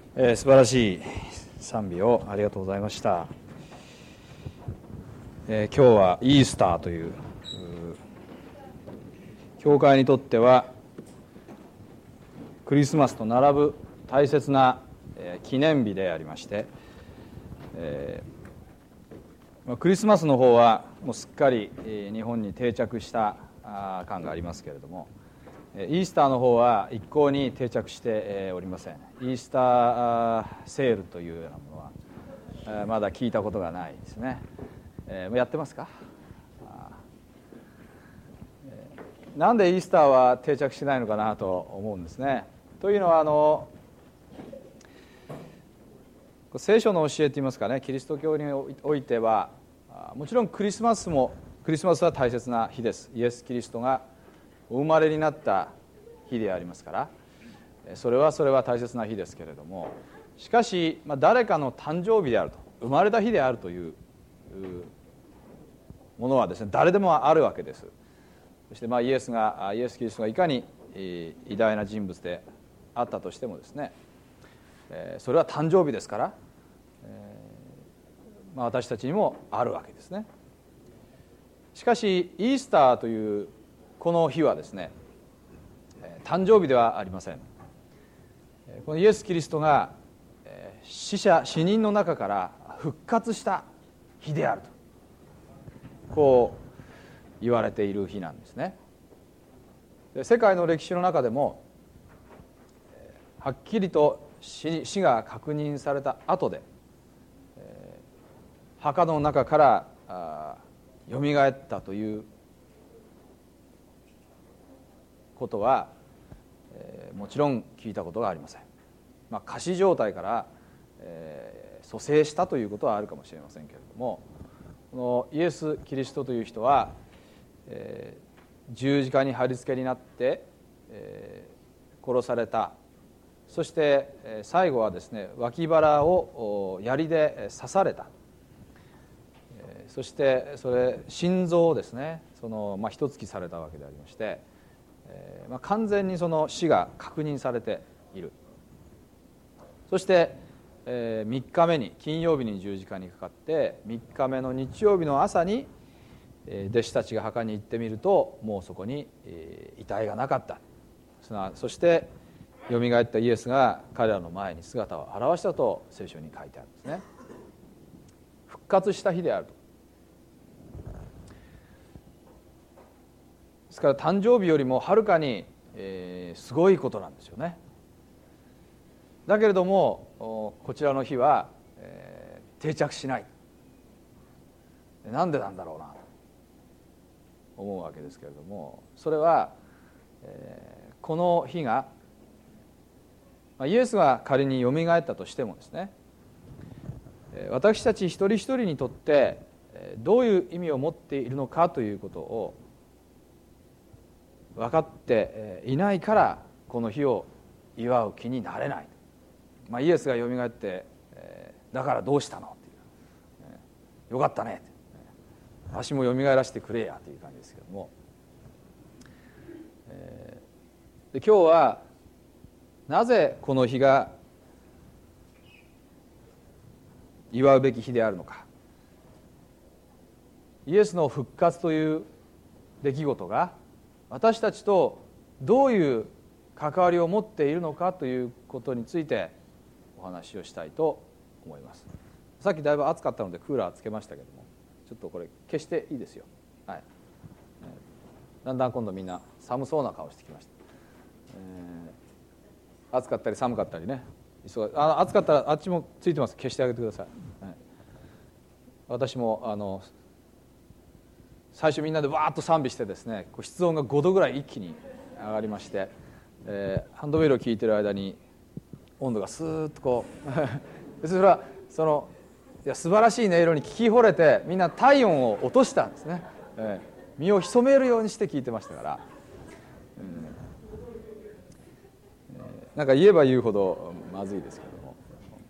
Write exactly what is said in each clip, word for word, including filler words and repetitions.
えー、素晴らしい賛美をありがとうございました。えー、今日はイースターという、教会にとってはクリスマスと並ぶ大切な、えー、記念日でありまして、えー、クリスマスの方はもうすっかり、えー、日本に定着した感がありますけれども、イースターの方は一向に定着しておりません。イースターセールというようなものはまだ聞いたことがないですね。やってますか？なんでイースターは定着しないのかなと思うんですね。というのはあの聖書の教えといいますかね、キリスト教においてはもちろんクリスマスもクリスマスは大切な日です。イエス・キリストがお生まれになった日でありますから、それはそれは大切な日ですけれども、しかし、まあ、誰かの誕生日であると、生まれた日であるというものはですね、誰でもあるわけです。そして、まあ、イエスがイエス・キリストがいかに偉大な人物であったとしてもですね、それは誕生日ですから、まあ、私たちにもあるわけですね。しかしイースターというこの日はですね、誕生日ではありません。このイエス・キリストが死者死人の中から復活した日であると、こう言われている日なんですね。で、世界の歴史の中でもはっきりと 死, 死が確認された後で、墓の中からよみがえったということは、えー、もちろん聞いたことがありません。まあ、仮死状態から、えー、蘇生したということはあるかもしれませんけれども、このイエス・キリストという人は、えー、十字架に貼り付けになって、えー、殺された。そして、えー、最後はですね、脇腹を槍で刺された。えー、そしてそれ心臓をですね、その、まあ、一突きされたわけでありまして、えーまあ、完全にその死が確認されている。そして、えー、みっかめに金曜日に十字架にかかってみっかめの日曜日の朝に、えー、弟子たちが墓に行ってみると、もうそこに、えー、遺体がなかった。そしてよみがえったイエスが彼らの前に姿を現したと聖書に書いてあるんですね。復活した日であると。ですから誕生日よりもはるかに、えー、すごいことなんですよね。だけれどもこちらの日は、えー、定着しない。なんでなんだろうなと思うわけですけれども、それは、えー、この日が、まあ、イエスが仮によみがえったとしてもですね、私たち一人一人にとってどういう意味を持っているのかということを分かっていないから、この日を祝う気になれない。まあ、イエスがよみがえって、えー、だからどうしたのっていう、えー、よかったねって、えー、私もよみがえらせてくれやという感じですけども、えー、で今日はなぜこの日が祝うべき日であるのか、イエスの復活という出来事が私たちとどういう関わりを持っているのかということについてお話をしたいと思います。さっきだいぶ暑かったのでクーラーつけましたけども、ちょっとこれ消していいですよ。はい、だんだん今度みんな寒そうな顔してきました。えー、暑かったり寒かったりね、あ暑かったらあっちもついてます。消してあげてください。はい、私もあの最初みんなでわーっと賛美してですね、室温がごどぐらい一気に上がりまして、えー、ハンドベルを聴いてる間に温度がスーッとこうそれはそのいや素晴らしい音色に聞き惚れて、みんな体温を落としたんですね。えー、身を潜めるようにして聞いてましたから、うんえー、なんか言えば言うほどまずいですけども、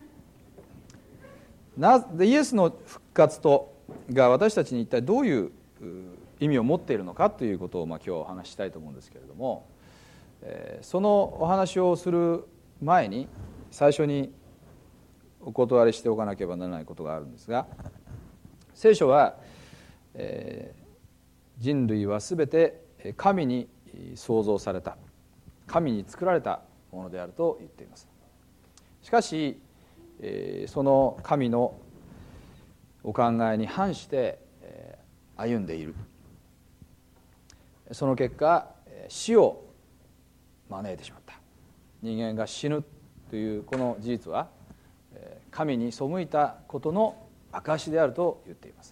なでイエスの復活とが私たちに一体どういう意味を持っているのかということを、まあ、今日お話ししたいと思うんですけれども、えー、そのお話をする前に最初にお断りしておかなければならないことがあるんですが、聖書は、えー、人類はすべて神に創造された、神に作られたものであると言っています。しかし、えー、その神のお考えに反して、えー、歩んでいる。その結果、死を招いてしまった。人間が死ぬというこの事実は、神に背いたことの証であると言っています。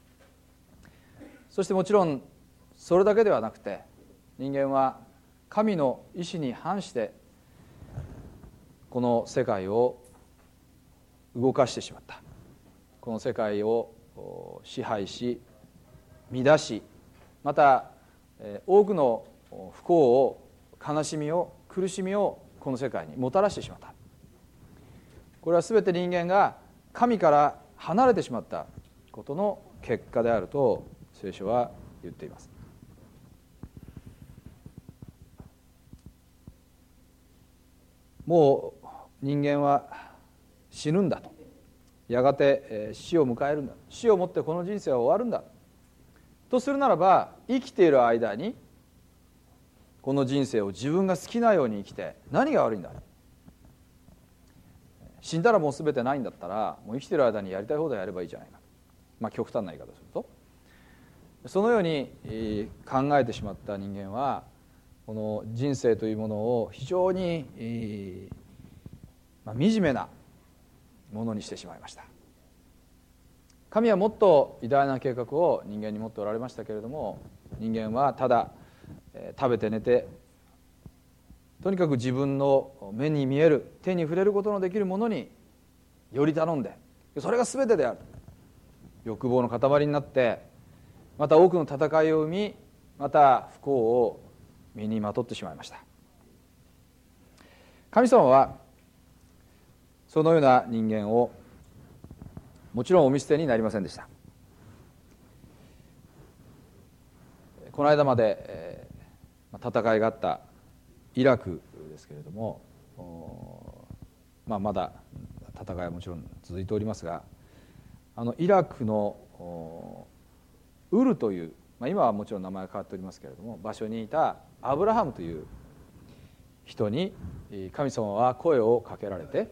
そしてもちろんそれだけではなくて、人間は神の意志に反してこの世界を動かしてしまった。この世界を支配し乱し、また多くの不幸を、悲しみを、苦しみをこの世界にもたらしてしまった。これは全て人間が神から離れてしまったことの結果であると聖書は言っています。もう人間は死ぬんだと、やがて死を迎えるんだ、死をもってこの人生は終わるんだとするならば、生きている間にこの人生を自分が好きなように生きて何が悪いんだ。死んだらもう全てないんだったら、もう生きている間にやりたい放題やればいいじゃないか、まあ極端な言い方をすると、そのように考えてしまった人間は、この人生というものを非常に、まあ、惨めなものにしてしまいました。神はもっと偉大な計画を人間に持っておられましたけれども、人間はただ食べて寝て、とにかく自分の目に見える、手に触れることのできるものにより頼んで、それが全てである、欲望の塊になって、また多くの戦いを生み、また不幸を身にまとってしまいました。神様はそのような人間をもちろんお見捨てになりませんでした。この間まで、えー、戦いがあったイラクですけれども、まあ、まだ戦いはもちろん続いておりますが、あのイラクのウルという、まあ、今はもちろん名前が変わっておりますけれども、場所にいたアブラハムという人に神様は声をかけられて、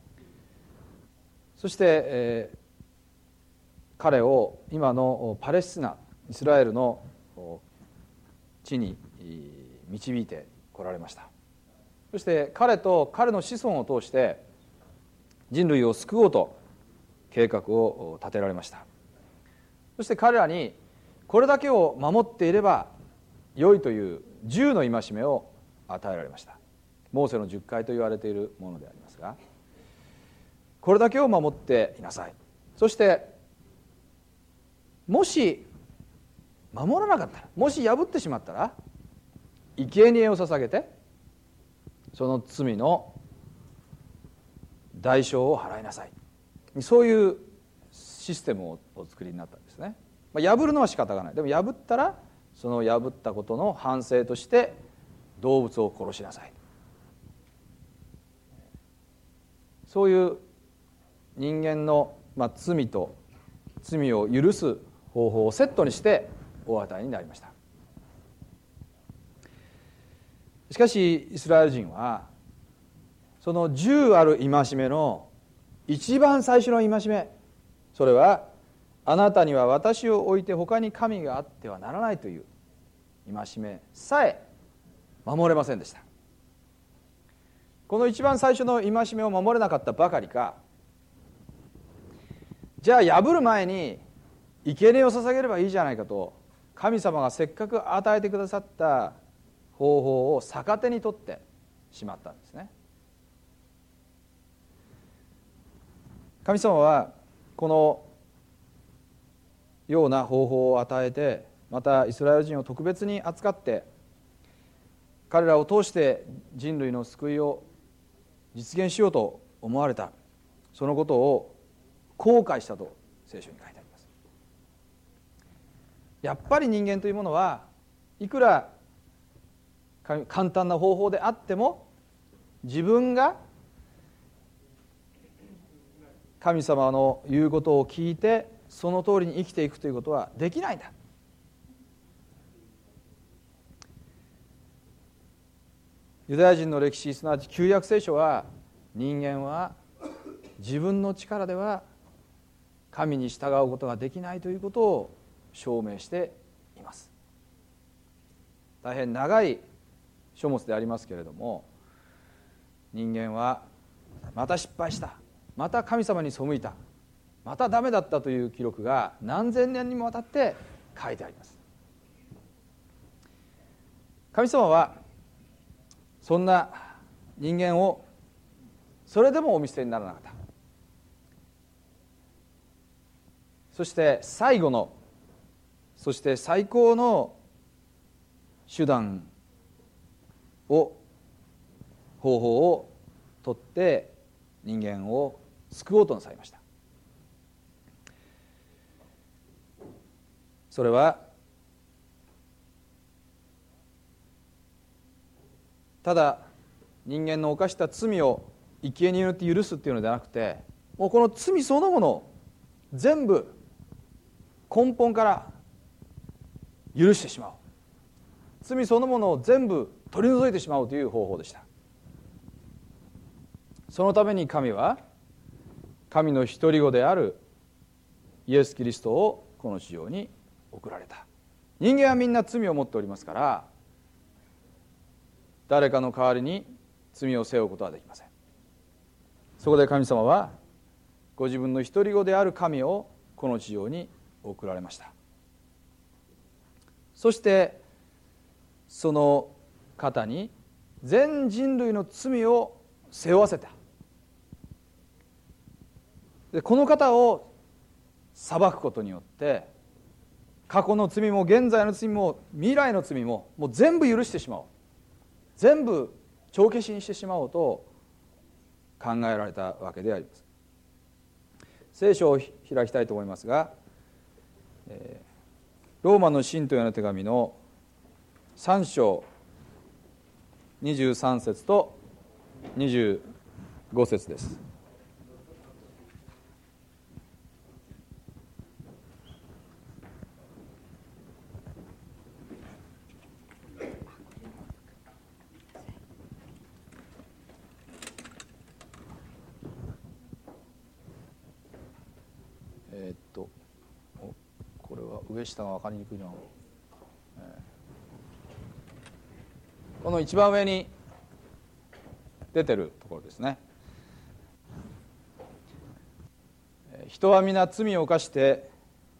そして、えー、彼を今のパレスチナ、イスラエルの地に導いて来られました。そして彼と彼の子孫を通して人類を救おうと計画を立てられました。そして彼らにこれだけを守っていれば良いという十の戒めを与えられました。モーセの十戒と言われているものでありますが、これだけを守っていなさい。そしてもし守らなかったら、もし破ってしまったら生贄を捧げてその罪の代償を払いなさい。そういうシステムをお作りになったんですね。まあ、破るのは仕方がない。でも破ったらその破ったことの反省として動物を殺しなさい。そういう人間の、まあ、罪と罪を許す方法をセットにしてお与えになりました。しかしイスラエル人はその十ある戒めの一番最初の戒め、それはあなたには私を置いて他に神があってはならないという戒めさえ守れませんでした。この一番最初の戒めを守れなかったばかりか、じゃあ破る前に生贄を捧げればいいじゃないかと、神様がせっかく与えてくださった方法を逆手に取ってしまったんですね。神様はこのような方法を与えて、またイスラエル人を特別に扱って彼らを通して人類の救いを実現しようと思われた、そのことを後悔したと聖書に書いてあります。やっぱり人間というものはいくら簡単な方法であっても、自分が神様の言うことを聞いてその通りに生きていくということはできないんだ。ユダヤ人の歴史、すなわち旧約聖書は、人間は自分の力では神に従うことができないということを証明しています。大変長い書物でありますけれども、人間はまた失敗した、また神様に背いた、またダメだったという記録が何千年にもわたって書いてあります。神様はそんな人間をそれでもお見捨てにならなかった。そして最後の、そして最高の手段を、方法をとって人間を救おうとなさいました。それはただ人間の犯した罪を生贄によって許すっていうのではなくて、もうこの罪そのものを全部根本から許してしまう、罪そのものを全部取り除いてしまうという方法でした。そのために神は神の一人子であるイエス・キリストをこの地上に送られた。人間はみんな罪を持っておりますから、誰かの代わりに罪を背負うことはできません。そこで神様はご自分の一人子である神をこの地上に送られました。そしてその方に全人類の罪を背負わせた。でこの方を裁くことによって過去の罪も現在の罪も未来の罪ももう全部許してしまおう、全部帳消しにしてしまおうと考えられたわけであります。聖書を開きたいと思いますが、ローマの信徒への手紙のさん章にじゅうさん節とにじゅうご節です。えー、っとこれは上下が分かりにくいな、えー、この一番上に出てるところですね。人は皆罪を犯して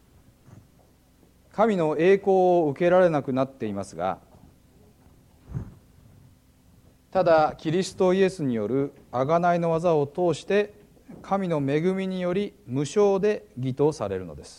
神の栄光を受けられなくなっていますが、ただキリストイエスによる贖いの技を通して神の恵みにより無償で義とされるのです。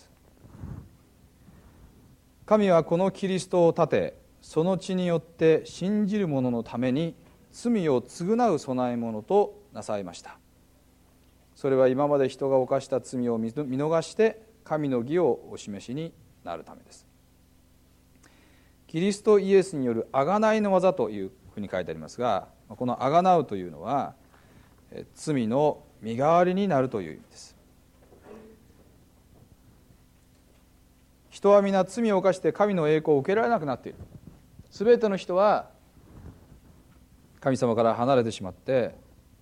神はこのキリストを立て、その血によって信じる者のために罪を償う供え物となさいました。それは今まで人が犯した罪を見逃して神の義をお示しになるためです。キリストイエスによる贖いの技というふうに書いてありますが、この贖うというのは罪の身代わりになるという意味です。人は皆罪を犯して神の栄光を受けられなくなっている。すべての人は神様から離れてしまって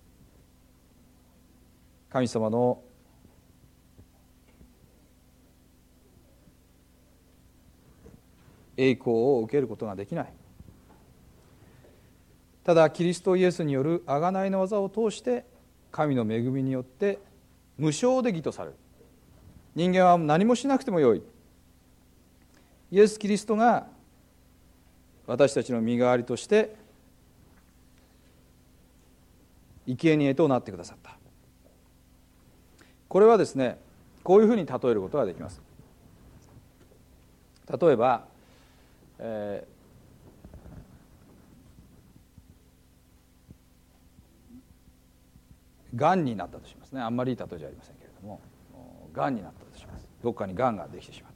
神様の栄光を受けることができない。ただキリストイエスによる贖いの技を通して神の恵みによって無償で義とされる。人間は何もしなくてもよい。イエス・キリストが私たちの身代わりとして生贄となってくださった。これはですね、こういうふうに例えることができます。例えば、えー、がんになったとしますね。あんまりいい例えじゃありませんけれども、がんになったとします。どっかにがんができてしまった。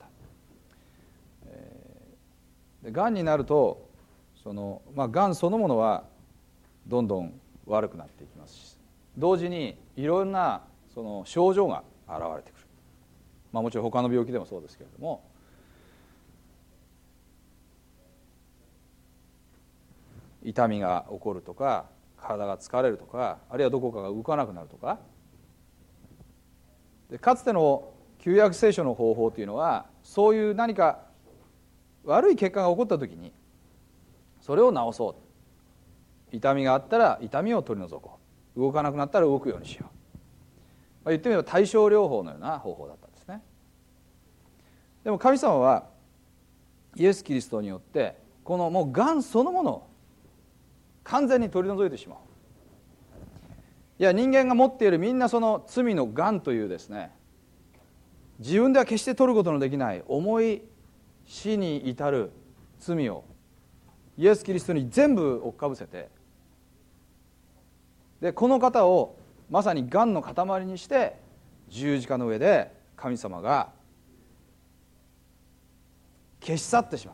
でがんになるとその、まあ、がんそのものはどんどん悪くなっていきますし、同時にいろんなその症状が現れてくる、まあ、もちろん他の病気でもそうですけれども、痛みが起こるとか、体が疲れるとか、あるいはどこかが動かなくなるとか。でかつての旧約聖書の方法というのは、そういう何か悪い結果が起こった時にそれを治そう、痛みがあったら痛みを取り除こう、動かなくなったら動くようにしよう、まあ、言ってみれば対症療法のような方法だったんですね。でも神様はイエス・キリストによってこのもうがんそのものを完全に取り除いてしまう。いや、人間が持っているみんなその罪のがんというですね、自分では決して取ることのできない重い死に至る罪をイエス・キリストに全部追っかぶせて、でこの方をまさにがんの塊にして十字架の上で神様が消し去ってしまった。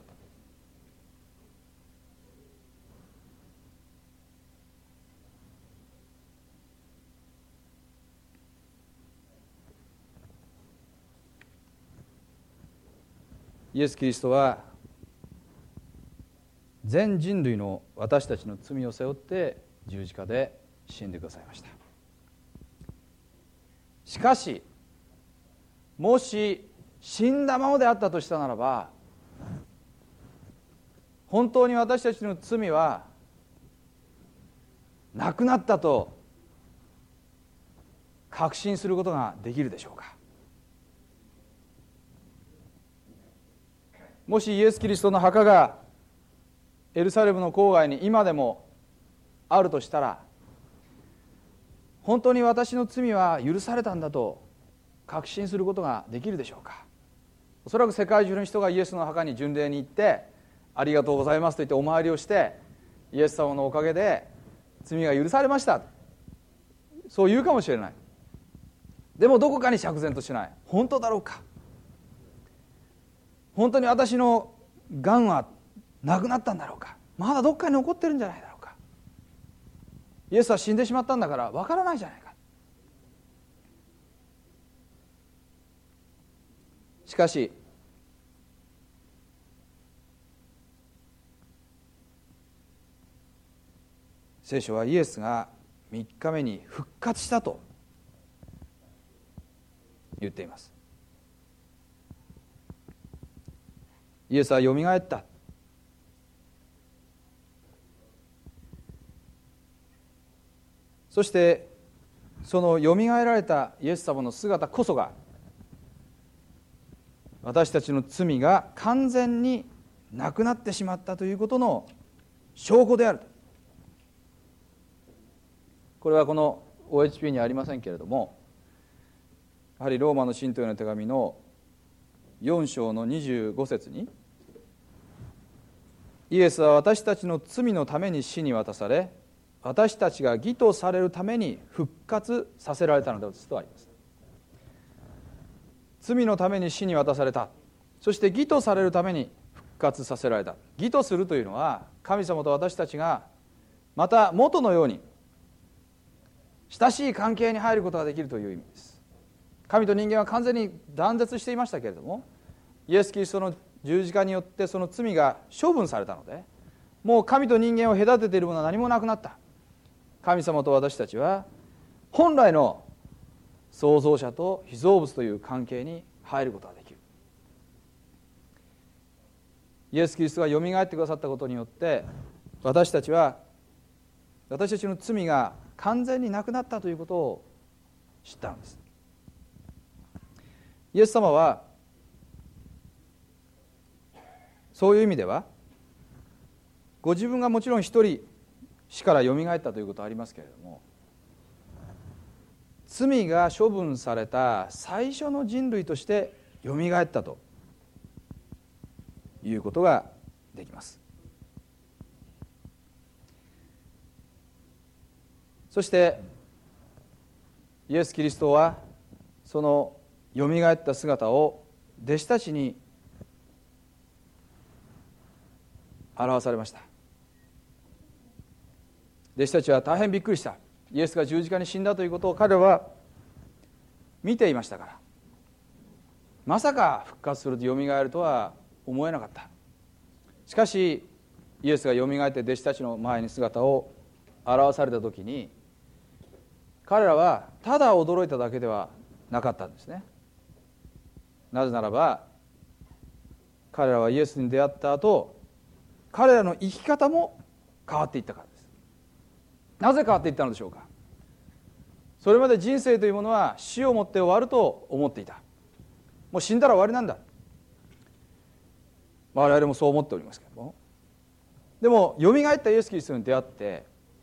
イエス・キリストは全人類の私たちの罪を背負って十字架で死んでくださいました。しかしもし死んだままであったとしたならば、本当に私たちの罪はなくなったと確信することができるでしょうか。もしイエス・キリストの墓がエルサレムの郊外に今でもあるとしたら、本当に私の罪は許されたんだと確信することができるでしょうか。おそらく世界中の人がイエスの墓に巡礼に行って、ありがとうございますと言ってお参りをして、イエス様のおかげで罪が許されました、そう言うかもしれない。でもどこかに釈然としない。本当だろうか。本当に私のがんはなくなったんだろうか。まだどっかに残ってるんじゃないだろうか。イエスは死んでしまったんだからわからないじゃないか。しかし聖書はイエスがみっかめに復活したと言っています。イエスはよみがえった。そしてそのよみがえられたイエス様の姿こそが、私たちの罪が完全になくなってしまったということの証拠である。これはこの オーエイチピー にはありませんけれども、やはりローマの信徒への手紙のよん章のにじゅうご節に、イエスは私たちの罪のために死に渡され、私たちが義とされるために復活させられたのですとあります。罪のために死に渡された、そして義とされるために復活させられた。義とするというのは、神様と私たちがまた元のように親しい関係に入ることができるという意味です。神と人間は完全に断絶していましたけれども、イエス・キリストの十字架によってその罪が処分されたので、もう神と人間を隔てているものは何もなくなった。神様と私たちは本来の創造者と被造物という関係に入ることができる。イエス・キリストがよみがえってくださったことによって、私たちは私たちの罪が完全になくなったということを知ったのです。イエス様はそういう意味では、ご自分がもちろん一人死からよみがえったということはありますけれども、罪が処分された最初の人類としてよみがえったということができます。そしてイエス・キリストはそのよみがえった姿を弟子たちに表されました。弟子たちは大変びっくりした。イエスが十字架に死んだということを彼らは見ていましたから、まさか復活するとよみがえるとは思えなかった。しかしイエスがよみがえって弟子たちの前に姿を現された時に、彼らはただ驚いただけではなかったんですね。なぜならば彼らはイエスに出会った後、彼らの生き方も変わっていったからです。なぜ変わっていったのでしょうか。それまで人生というものは死をもって終わると思っていた。もう死んだら終わりなんだ、我々もそう思っておりますけども、でもよみがえったイエス・キリストに出会って、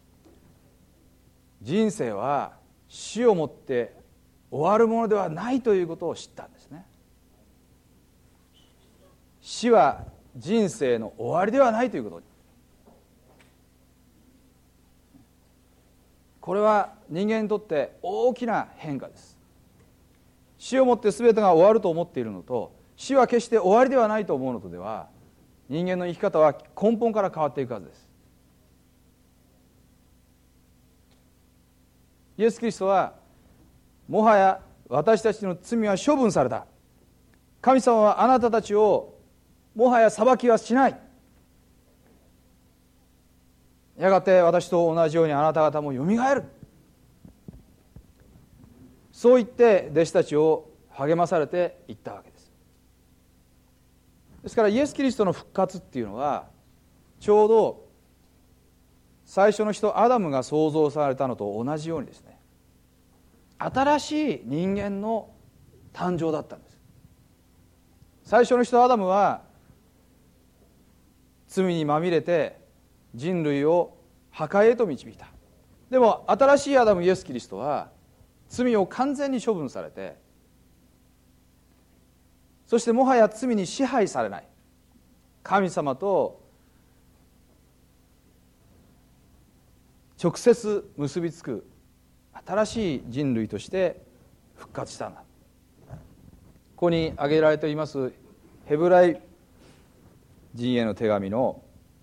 人生は死をもって終わるものではないということを知ったんですね。死は人生の終わりではないということ。これは人間にとって大きな変化です。死をもって全てが終わると思っているのと、死は決して終わりではないと思うのとでは、人間の生き方は根本から変わっていくはずです。イエス・キリストはもはや私たちの罪は処分された、神様はあなたたちをもはや裁きはしない、やがて私と同じようにあなた方もよみがえる、そう言って弟子たちを励まされていったわけです。ですからイエス・キリストの復活っていうのは、ちょうど最初の人アダムが創造されたのと同じようにですね、新しい人間の誕生だったんです。最初の人アダムは罪にまみれて人類を破壊へと導いた。でも新しいアダムイエス・キリストは罪を完全に処分されて、そしてもはや罪に支配されない、神様と直接結びつく新しい人類として復活したんだ。ここに挙げられていますヘブライ人への手紙の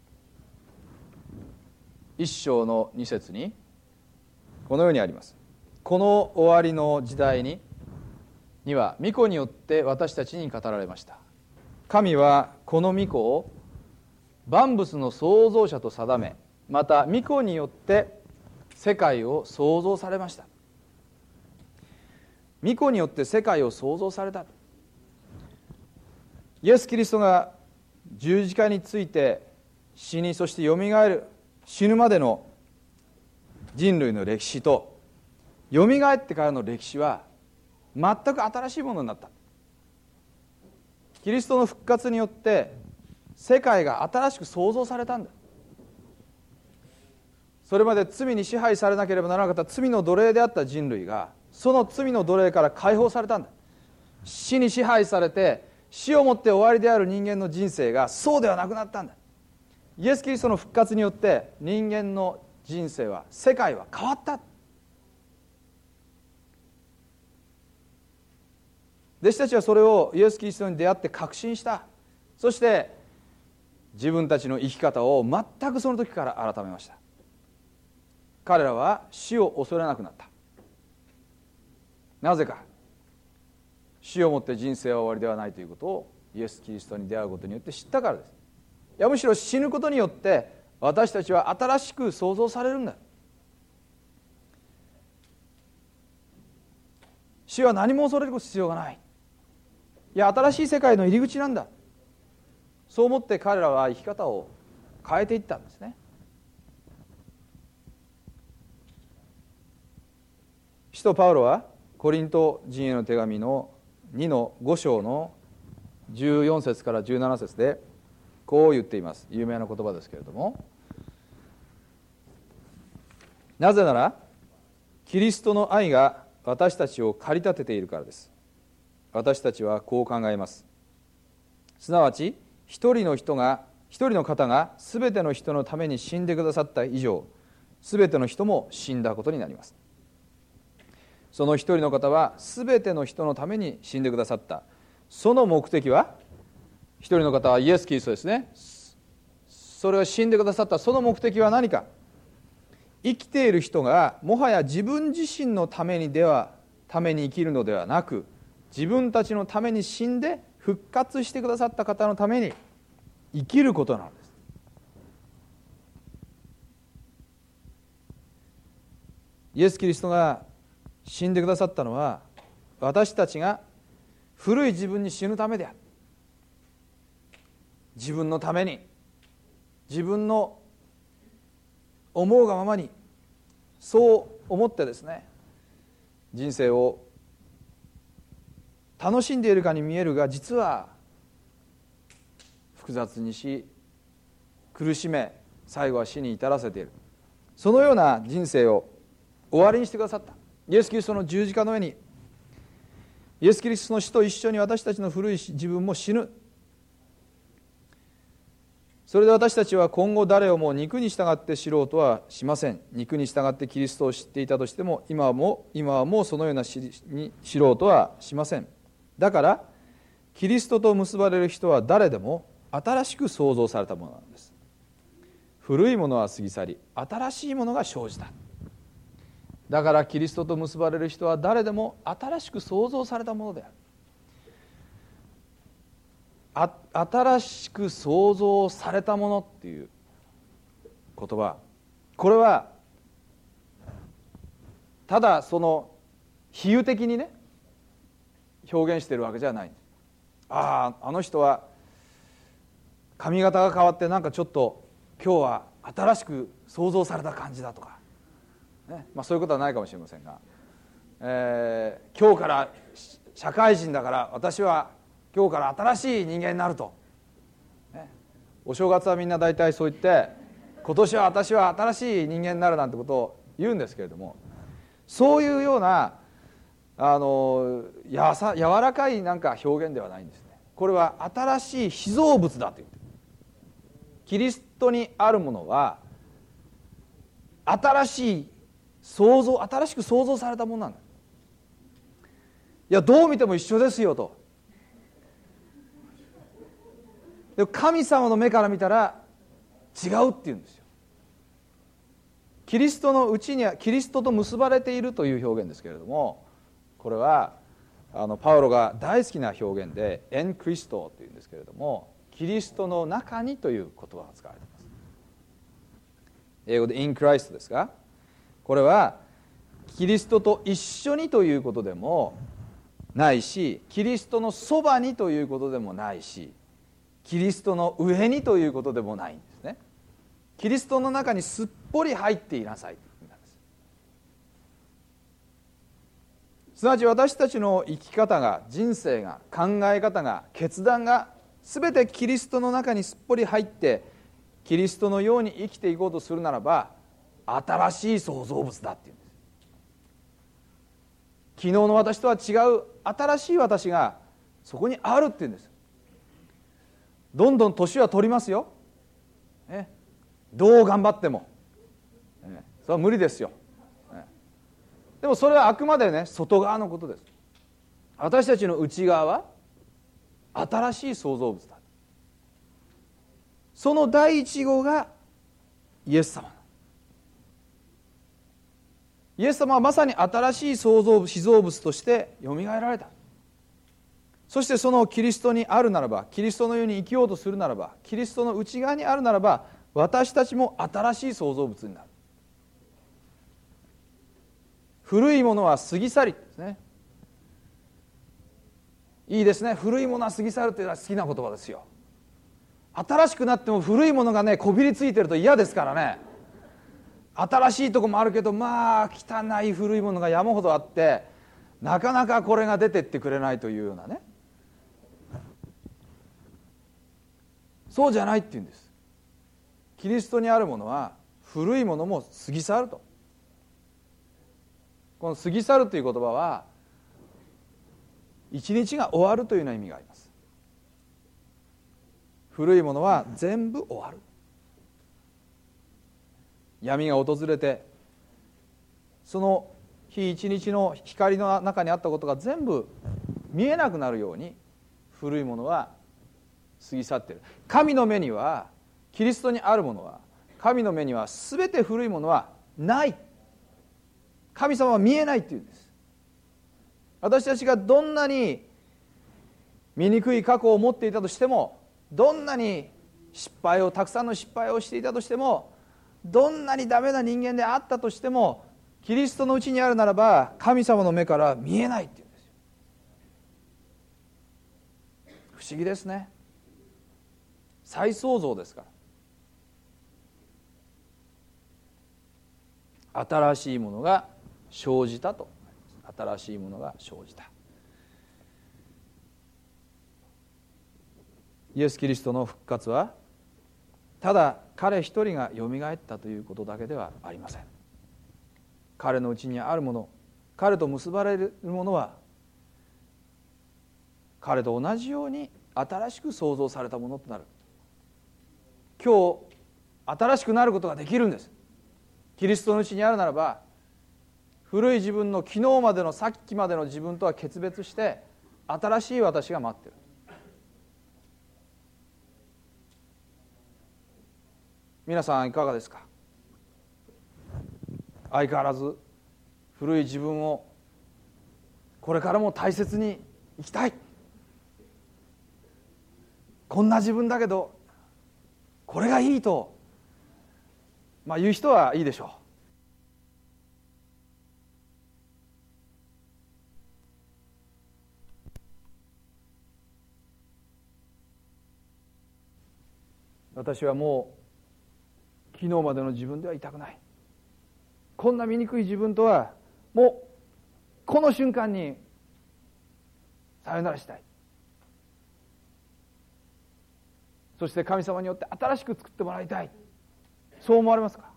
一章の二節にこのようにあります。この終わりの時代にには御子によって私たちに語られました。神はこの御子を万物の創造者と定め、また御子によって世界を創造されました。御子によって世界を創造された。イエス・キリストが十字架について死に、そしてよみがえる、死ぬまでの人類の歴史とよみがえってからの歴史は全く新しいものになった。キリストの復活によって世界が新しく創造されたんだ。それまで罪に支配されなければならなかった罪の奴隷であった人類が、その罪の奴隷から解放されたんだ。死に支配されて死をもって終わりである人間の人生がそうではなくなったんだ。イエス・キリストの復活によって人間の人生は、世界は変わった。弟子たちはそれをイエス・キリストに出会って確信した。そして自分たちの生き方を全くその時から改めました。彼らは死を恐れなくなった。なぜか、死をもって人生は終わりではないということをイエス・キリストに出会うことによって知ったからです。いや、むしろ死ぬことによって私たちは新しく創造されるんだ。死は何も恐れる必要がない。いや、新しい世界の入り口なんだ。そう思って彼らは生き方を変えていったんですね。使徒パウロはコリント人への手紙のにのご章のじゅうよん節からじゅうなな節でこう言っています。有名な言葉ですけれども、なぜならキリストの愛が私たちを駆り立てているからです。私たちはこう考えます。すなわち一人の人が一人の方がすべての人のために死んでくださった以上、すべての人も死んだことになります。その一人の方はすべての人のために死んでくださった。その目的は、一人の方はイエス・キリストですね。それを死んでくださったその目的は何か。生きている人がもはや自分自身のためにではために生きるのではなく、自分たちのために死んで復活してくださった方のために生きることなのです。イエス・キリストが死んでくださったのは、私たちが古い自分に死ぬためである。自分のために、自分の思うがままに、そう思ってですね、人生を楽しんでいるかに見えるが、実は複雑にし、苦しめ、最後は死に至らせている、そのような人生を終わりにしてくださった。イエス・キリストの十字架の上に、イエス・キリストの死と一緒に私たちの古い自分も死ぬ。それで私たちは今後誰をも肉に従って知ろうとはしません。肉に従ってキリストを知っていたとしても、今はもう今はもうそのような知に知ろうとはしません。だからキリストと結ばれる人は誰でも新しく創造されたものなんです。古いものは過ぎ去り、新しいものが生じた。だからキリストと結ばれる人は誰でも新しく創造されたものである。あ新しく創造されたものっていう言葉、これはただその比喩的にね表現しているわけじゃない。ああ、あの人は髪型が変わってなんかちょっと今日は新しく創造された感じだとか、ね、まあ、そういうことはないかもしれませんが、えー、今日から社会人だから私は今日から新しい人間になると、ね、お正月はみんな大体そう言って今年は私は新しい人間になるなんてことを言うんですけれども、そういうようなあのやさ柔らかいなんか表現ではないんですね。これは新しい被造物だと言ってる。キリストにあるものは新しい創造、新しく創造されたものなんだ。いや、どう見ても一緒ですよと。で神様の目から見たら違うって言うんですよ。キリストのうちにはキリストと結ばれているという表現ですけれども、これはあのパウロが大好きな表現でエンクリストというんですけれども、キリストの中にという言葉が使われています。英語で in Christ ですが、これはキリストと一緒にということでもないし、キリストのそばにということでもないし、キリストの上にということでもないんですね。キリストの中にすっぽり入っていなさい。すなわち私たちの生き方が、人生が、考え方が、決断が全てキリストの中にすっぽり入ってキリストのように生きていこうとするならば、新しい創造物だっていうんです。昨日の私とは違う新しい私がそこにあるっていうんです。どんどん年は取りますよ、ね、どう頑張っても、ね、それは無理ですよ、ね、でもそれはあくまでね外側のことです。私たちの内側は新しい創造物だ。その第一号がイエス様。イエス様はまさに新しい創造物、被造物としてよみがえられた。そしてそのキリストにあるならば、キリストのように生きようとするならば、キリストの内側にあるならば、私たちも新しい創造物になる。古いものは過ぎ去りですね。いいですね。古いものは過ぎ去るっていうのは好きな言葉ですよ。新しくなっても古いものがねこびりついてると嫌ですからね。新しいとこもあるけど、まあ汚い古いものが山ほどあって、なかなかこれが出てってくれないというようなね、そうじゃないっていうんです。キリストにあるものは古いものも過ぎ去ると。この過ぎ去るという言葉は一日が終わるというような意味があります。古いものは全部終わる。闇が訪れて、その日一日の光の中にあったことが全部見えなくなるように古いものは過ぎ去っている。神の目には、キリストにあるものは、神の目には全て古いものはない。神様は見えないっていうんです。 私たちがどんなに醜い過去を持っていたとしても、どんなに失敗をたくさんの失敗をしていたとしても、どんなにダメな人間であったとしても、キリストのうちにあるならば神様の目から見えないっていうんですよ。不思議ですね。再創造ですから。新しいものが生じたと。新しいものが生じた。イエス・キリストの復活はただ彼一人がよみがえったということだけではありません。彼のうちにあるもの、彼と結ばれるものは彼と同じように新しく創造されたものとなる。今日新しくなることができるんです。キリストのうちにあるならば、古い自分の昨日までのさっきまでの自分とは決別して新しい私が待っている。皆さんいかがですか。相変わらず古い自分をこれからも大切に生きたい、こんな自分だけどこれがいいと、まあ、言う人はいいでしょう。私はもう昨日までの自分ではいたくない、こんな醜い自分とはもうこの瞬間にさよならしたい。そして神様によって新しく作ってもらいたい、そう思われますか。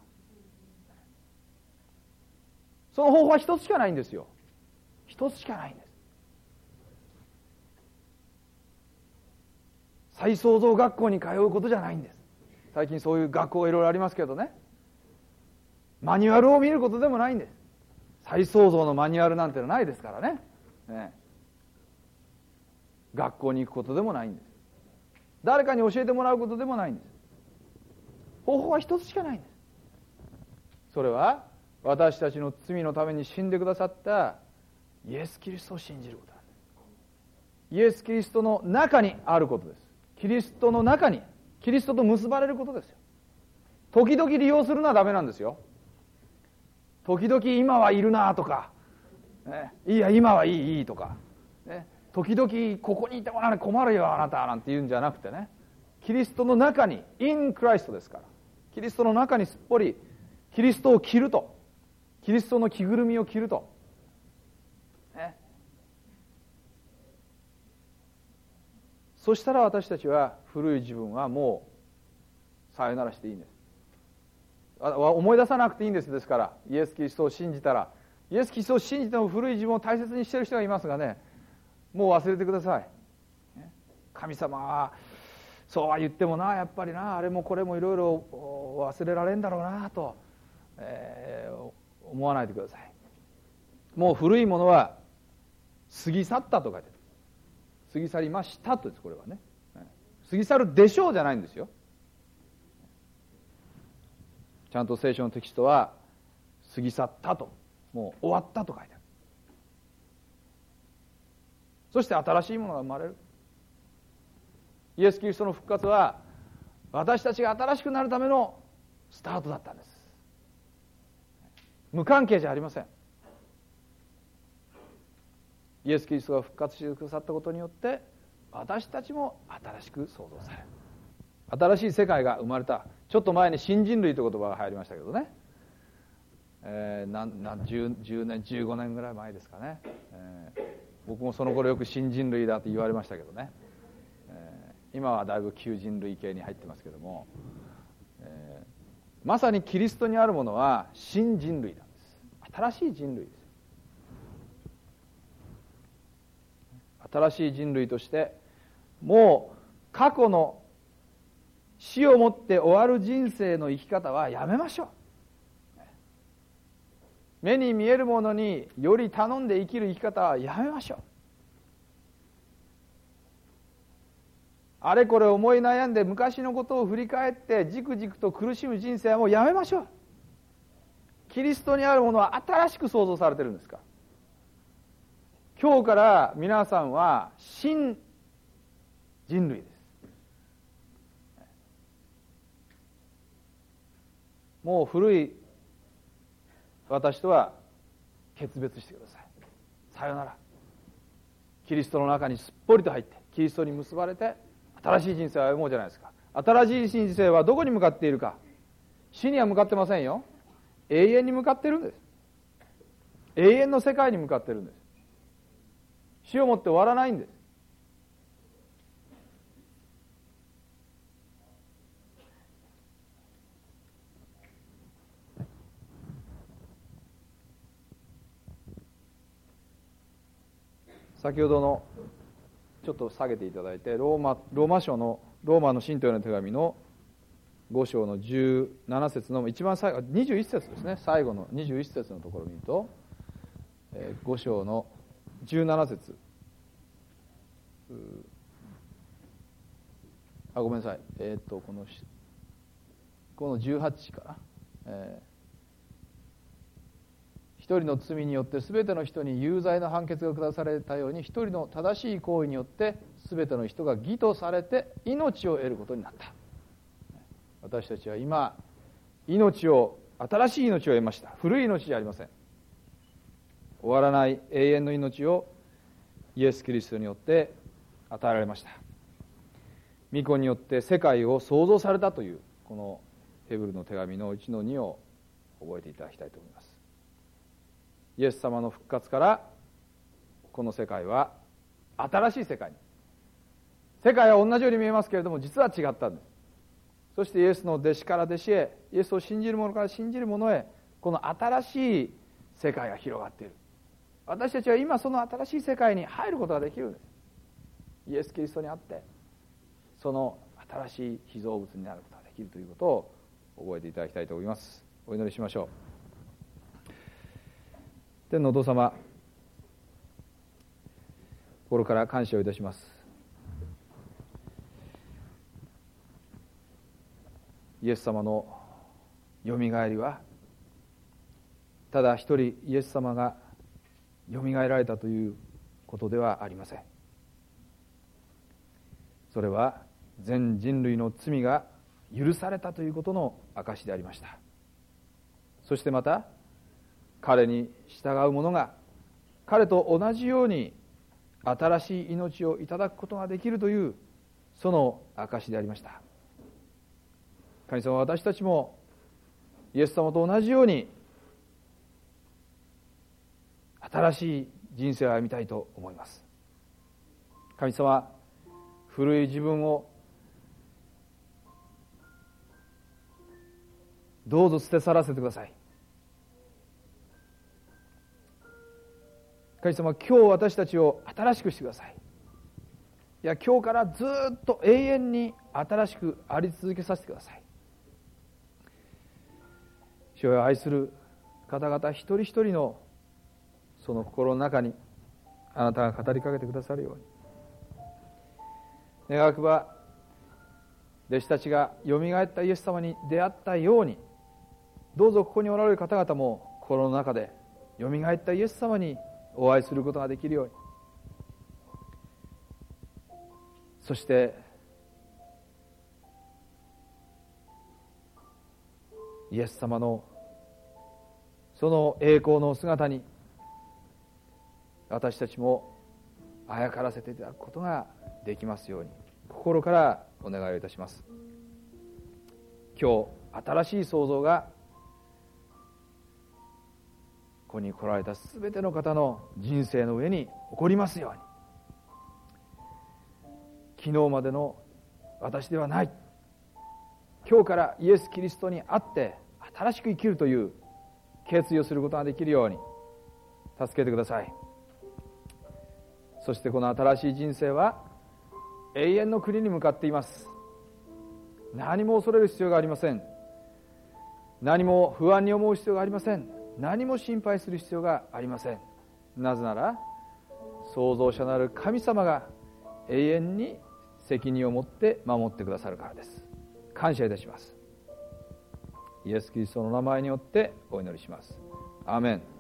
その方法は一つしかないんですよ。一つしかないんです。再創造学校に通うことじゃないんです。最近そういう学校がいろいろありますけどね、マニュアルを見ることでもないんです。再創造のマニュアルなんてのはないですからね。ね、学校に行くことでもないんです。誰かに教えてもらうことでもないんです。方法は一つしかないんです。それは私たちの罪のために死んでくださったイエス・キリストを信じることなんです。イエス・キリストの中にあることです。キリストの中に、キリストと結ばれることですよ。時々利用するのはダメなんですよ。時々今はいるなとか、ね、いや今はいいいいとか、ね、時々ここにいてもらうの困るよあなたなんて言うんじゃなくてね、キリストの中に、インクライストですから、キリストの中にすっぽりキリストを着ると、キリストの着ぐるみを着ると、ね、そしたら私たちは古い自分はもうさよならしていいんです。思い出さなくていいんです。ですからイエス・キリストを信じたら、イエス・キリストを信じても古い自分を大切にしている人がいますがね、もう忘れてください。神様はそうは言ってもな、やっぱりな、あれもこれもいろいろ忘れられるんだろうなと、えー、思わないでください。もう古いものは過ぎ去ったと書いてある。過ぎ去りましたとです。これはね、過ぎ去るでしょうじゃないんですよ。ちゃんと聖書のテキストは過ぎ去ったと、もう終わったと書いてある。そして新しいものが生まれる。イエス・キリストの復活は私たちが新しくなるためのスタートだったんです。無関係じゃありません。イエス・キリストが復活してくださったことによって私たちも新しく創造される。新しい世界が生まれた。ちょっと前に新人類という言葉が入りましたけどね、えー、なんなん 10, 10年じゅうごねんぐらい前ですかね、えー、僕もその頃よく新人類だと言われましたけどね、えー、今はだいぶ旧人類系に入ってますけども、えー、まさにキリストにあるものは新人類なんです。新しい人類です。新しい人類としてもう過去の死をもって終わる人生の生き方はやめましょう。目に見えるものにより頼んで生きる生き方はやめましょう。あれこれ思い悩んで昔のことを振り返ってじくじくと苦しむ人生はもうやめましょう。キリストにあるものは新しく創造されてるんですから。 今日から皆さんは新人類です。もう古い私とは決別してください。さよなら。キリストの中にすっぽりと入ってキリストに結ばれて新しい人生を歩もうじゃないですか。新しい人生はどこに向かっているか。死には向かってませんよ。永遠に向かっているんです。永遠の世界に向かっているんです。死をもって終わらないんです。先ほどのちょっと下げていただいて、ローマ、ローマ書のローマの信徒への手紙のご章のじゅうなな節の一番最後、にじゅういち節ですね。最後のにじゅういち節のところを見ると、えー、ご章のじゅうなな節、あごめんなさい、えっ、ー、とこのこのじゅうはちかな、えー一人の罪によって全ての人に有罪の判決が下されたように、一人の正しい行為によって全ての人が義とされて命を得ることになった。私たちは今命を新しい命を得ました。古い命じゃありません。終わらない永遠の命をイエス・キリストによって与えられました。御子によって世界を創造されたというこのヘブルの手紙のいちのにを覚えていただきたいと思います。イエス様の復活からこの世界は新しい世界に、世界は同じように見えますけれども実は違ったんです。そしてイエスの弟子から弟子へ、イエスを信じる者から信じる者へ、この新しい世界が広がっている。私たちは今その新しい世界に入ることができるんです。イエス・キリストにあってその新しい被造物になることができるということを覚えていただきたいと思います。お祈りしましょう。天のお父様、心から感謝をいたします。イエス様のよみがえりはただ一人イエス様がよみがえられたということではありません。それは全人類の罪が許されたということの証でありました。そしてまた彼に従う者が彼と同じように新しい命をいただくことができるというその証でありました。神様、私たちもイエス様と同じように新しい人生を歩みたいと思います。神様、古い自分をどうぞ捨て去らせてください。神様、今日私たちを新しくしてください。いや、今日からずっと永遠に新しくあり続けさせてください。主を愛する方々一人一人のその心の中にあなたが語りかけてくださるように、願わくば弟子たちがよみがえったイエス様に出会ったように、どうぞここにおられる方々も心の中でよみがえったイエス様にお会いすることができるように、そしてイエス様のその栄光の姿に私たちもあやからせていただくことができますように心からお願いをいたします。今日新しい創造がここに来られたすべての方の人生の上に起こりますように、昨日までの私ではない、今日からイエス・キリストにあって新しく生きるという決意をすることができるように助けてください。そしてこの新しい人生は永遠の国に向かっています。何も恐れる必要がありません。何も不安に思う必要がありません。何も心配する必要がありません。なぜなら創造者なる神様が永遠に責任を持って守ってくださるからです。感謝いたします。イエス・キリストの名前によってお祈りします。アーメン。